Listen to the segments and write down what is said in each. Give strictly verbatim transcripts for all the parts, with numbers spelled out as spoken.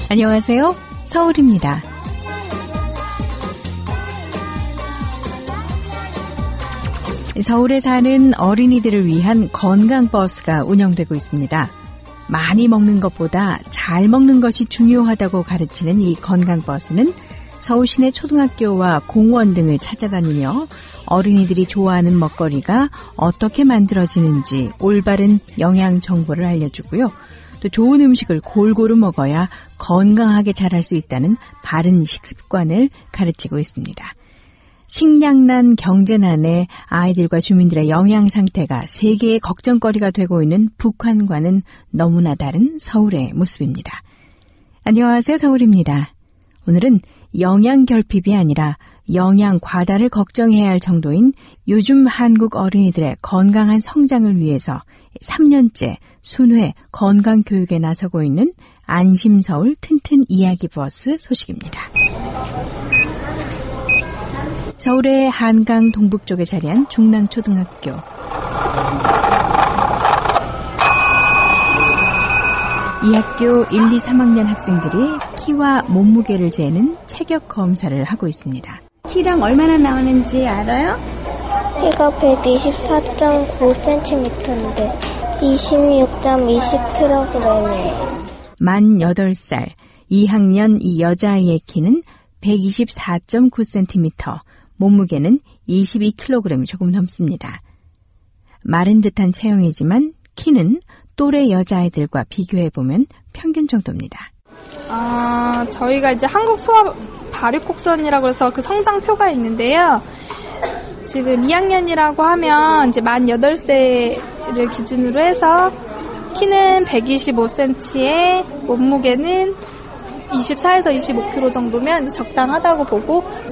안녕하세요. 서울입니다. 서울에 사는 어린이들을 위한 건강버스가 운영되고 있습니다. 많이 먹는 것보다 잘 먹는 것이 중요하다고 가르치는 이 건강버스는 서울 시내 초등학교와 공원 등을 찾아다니며 어린이들이 좋아하는 먹거리가 어떻게 만들어지는지 올바른 영양 정보를 알려주고요. 또 좋은 음식을 골고루 먹어야 건강하게 자랄 수 있다는 바른 식습관을 가르치고 있습니다. 식량난, 경제난에 아이들과 주민들의 영양 상태가 세계의 걱정거리가 되고 있는 북한과는 너무나 다른 서울의 모습입니다. 안녕하세요. 서울입니다. 오늘은 영양 결핍이 아니라 영양 과다를 걱정해야 할 정도인 요즘 한국 어린이들의 건강한 성장을 위해서 삼 년째 순회 건강교육에 나서고 있는 안심서울 튼튼 이야기 버스 소식입니다. 서울의 한강 동북쪽에 자리한 중랑초등학교. 이 학교 일, 이, 삼 학년 학생들이 키와 몸무게를 재는 체격 검사를 하고 있습니다. 키랑 얼마나 나오는지 알아요? 키가 백이십사 점 구 센티미터인데 이십육 점 이십 킬로그램이에요. 만 여덟 살 이 학년 이 여자아이의 키는 백이십사 점 구 센티미터, 몸무게는 이십이 킬로그램 조금 넘습니다. 마른 듯한 체형이지만 키는 또래 여자아이들과 비교해보면 평균 정도입니다. 아, 저희가 이제 한국 소아 발육곡선이라고 해서 그 성장표가 있는데요. 지금 이 학년이라고 하면 이제 만 여덟 세를 기준으로 해서 키는 백이십오 센티미터에 몸무게는 이십사에서 이십오 킬로그램 정도면 이제 적당하다고 보고, 이제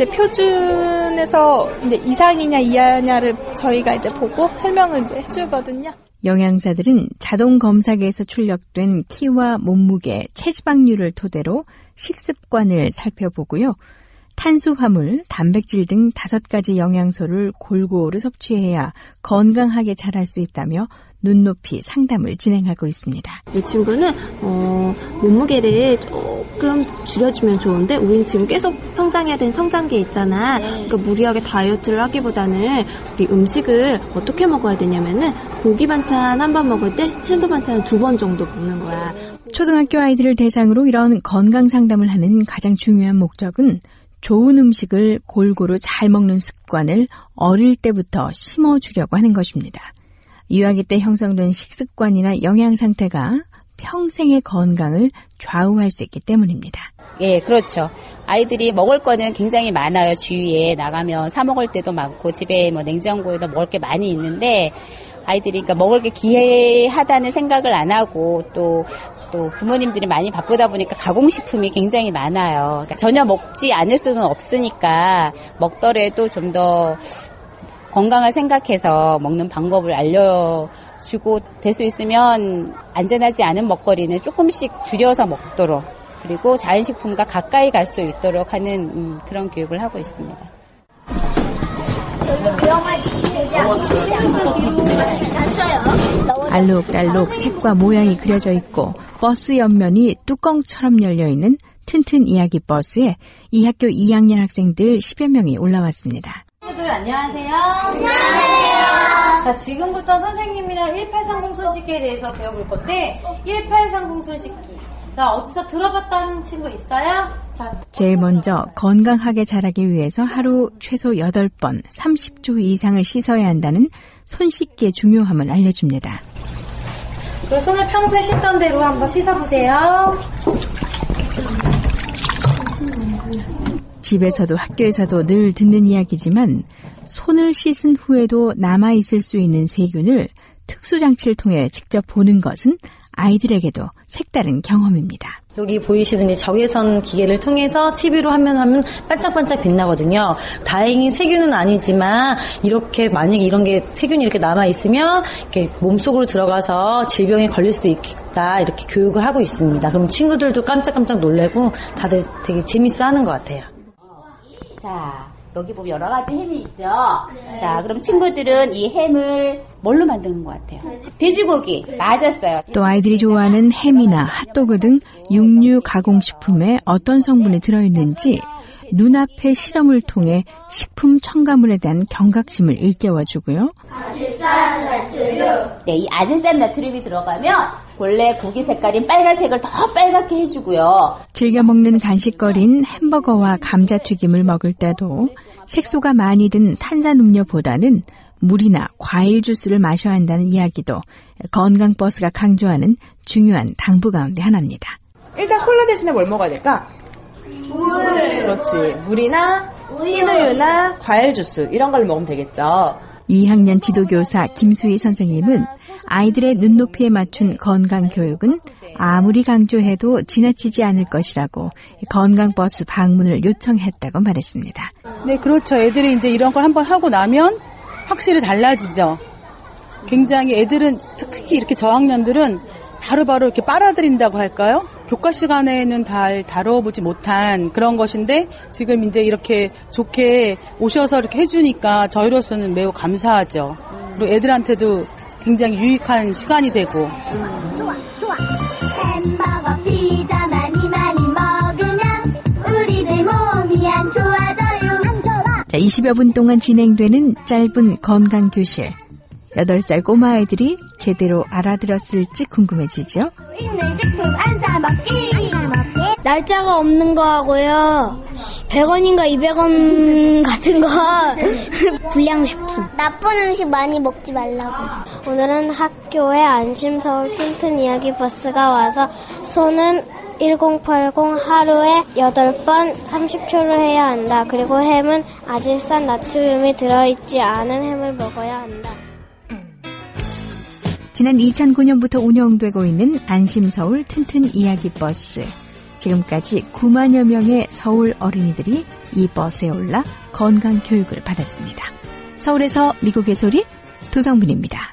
표준에서 이제 이상이냐 이하냐를 저희가 이제 보고 설명을 이제 해주거든요. 영양사들은 자동 검사기에서 출력된 키와 몸무게, 체지방률을 토대로 식습관을 살펴보고요. 탄수화물, 단백질 등 다섯 가지 영양소를 골고루 섭취해야 건강하게 자랄 수 있다며 눈높이 상담을 진행하고 있습니다. 이 친구는 어, 몸무게를 조금 줄여주면 좋은데 우린 지금 계속 성장해야 되는 성장기에 있잖아. 그러니까 무리하게 다이어트를 하기보다는 우리 음식을 어떻게 먹어야 되냐면은 고기 반찬 한 번 먹을 때 채소 반찬 두 번 정도 먹는 거야. 초등학교 아이들을 대상으로 이런 건강 상담을 하는 가장 중요한 목적은 좋은 음식을 골고루 잘 먹는 습관을 어릴 때부터 심어주려고 하는 것입니다. 유아기 때 형성된 식습관이나 영양 상태가 평생의 건강을 좌우할 수 있기 때문입니다. 예, 그렇죠. 아이들이 먹을 거는 굉장히 많아요. 주위에 나가면 사 먹을 때도 많고 집에 뭐 냉장고에도 먹을 게 많이 있는데 아이들이 그러니까 먹을 게 기해하다는 생각을 안 하고 또 또 부모님들이 많이 바쁘다 보니까 가공식품이 굉장히 많아요. 그러니까 전혀 먹지 않을 수는 없으니까 먹더라도 좀 더 건강을 생각해서 먹는 방법을 알려주고 될 수 있으면 안전하지 않은 먹거리는 조금씩 줄여서 먹도록, 그리고 자연식품과 가까이 갈 수 있도록 하는 음, 그런 교육을 하고 있습니다. 알록달록 색과 모양이 그려져 있고 버스 옆면이 뚜껑처럼 열려있는 튼튼 이야기 버스에 이 학교 이 학년 학생들 십여 명이 올라왔습니다. 안녕하세요. 안녕하세요. 자, 지금부터 선생님이랑 일팔삼공 손씻기에 대해서 배워볼 건데, 일팔삼공 손씻기. 나 어디서 들어봤다는 친구 있어요? 자, 제일 먼저 건강하게 자라기 위해서 하루 최소 여덟 번 삼십 초 이상을 씻어야 한다는 손 씻기의 중요함을 알려줍니다. 그리고 손을 평소에 씻던 대로 한번 씻어보세요. 집에서도 학교에서도 늘 듣는 이야기지만 손을 씻은 후에도 남아있을 수 있는 세균을 특수장치를 통해 직접 보는 것은 아이들에게도 색다른 경험입니다. 여기 보이시는 적외선 기계를 통해서 티비로 화면 하면 반짝반짝 빛나거든요. 다행히 세균은 아니지만 이렇게 만약에 이런 게 세균이 이렇게 남아 있으면 이렇게 몸속으로 들어가서 질병에 걸릴 수도 있겠다, 이렇게 교육을 하고 있습니다. 그럼 친구들도 깜짝깜짝 놀래고 다들 되게 재밌어하는 것 같아요. 자, 여기 보면 여러 가지 햄이 있죠. 네. 자, 그럼 친구들은 이 햄을 뭘로 만드는 것 같아요? 돼지고기. 맞았어요. 또 아이들이 좋아하는 햄이나 핫도그 등 육류 가공식품에 어떤 성분이 들어있는지 눈앞의 실험을 통해 식품 첨가물에 대한 경각심을 일깨워주고요. 아질산 나트륨. 네, 이 아질산 나트륨이 들어가면 본래 고기 색깔인 빨간색을 더 빨갛게 해주고요. 즐겨 먹는 간식거리인 햄버거와 감자튀김을 먹을 때도 색소가 많이 든 탄산음료보다는 물이나 과일 주스를 마셔야 한다는 이야기도 건강버스가 강조하는 중요한 당부 가운데 하나입니다. 일단 콜라 대신에 뭘 먹어야 될까? 물. 그렇지. 물이나 흰우유나 과일 주스 이런 걸 먹으면 되겠죠. 이 학년 지도교사 김수희 선생님은 아이들의 눈높이에 맞춘 건강교육은 아무리 강조해도 지나치지 않을 것이라고 건강버스 방문을 요청했다고 말했습니다. 네, 그렇죠. 애들이 이제 이런 걸 한번 하고 나면 확실히 달라지죠. 굉장히 애들은 특히 이렇게 저학년들은 바로바로 이렇게 빨아들인다고 할까요? 교과 시간에는 잘 다뤄보지 못한 그런 것인데 지금 이제 이렇게 좋게 오셔서 이렇게 해주니까 저희로서는 매우 감사하죠. 그리고 애들한테도 굉장히 유익한 시간이 되고. 좋아, 좋아. 햄버거, 피자 많이 많이 먹으면 우리들 몸이 안 좋아져요. 안 좋아. 자, 이십여 분 동안 진행되는 짧은 건강교실. 여덟 살 꼬마 아이들이 제대로 알아들었을지 궁금해지죠? 있는 식품 안 사먹기. 날짜가 없는 거 하고요. 백 원인가 이백 원 같은 거. 불량식품. 나쁜 음식 많이 먹지 말라고. 오늘은 학교에 안심서울 튼튼 이야기 버스가 와서 손은 천팔십 하루에 여덟 번 삼십 초를 해야 한다. 그리고 햄은 아질산 나트륨이 들어있지 않은 햄을 먹어야 한다. 지난 이천구 년부터 운영되고 있는 안심서울 튼튼 이야기 버스. 지금까지 구만여 명의 서울 어린이들이 이 버스에 올라 건강교육을 받았습니다. 서울에서 미국의 소리 도성분입니다.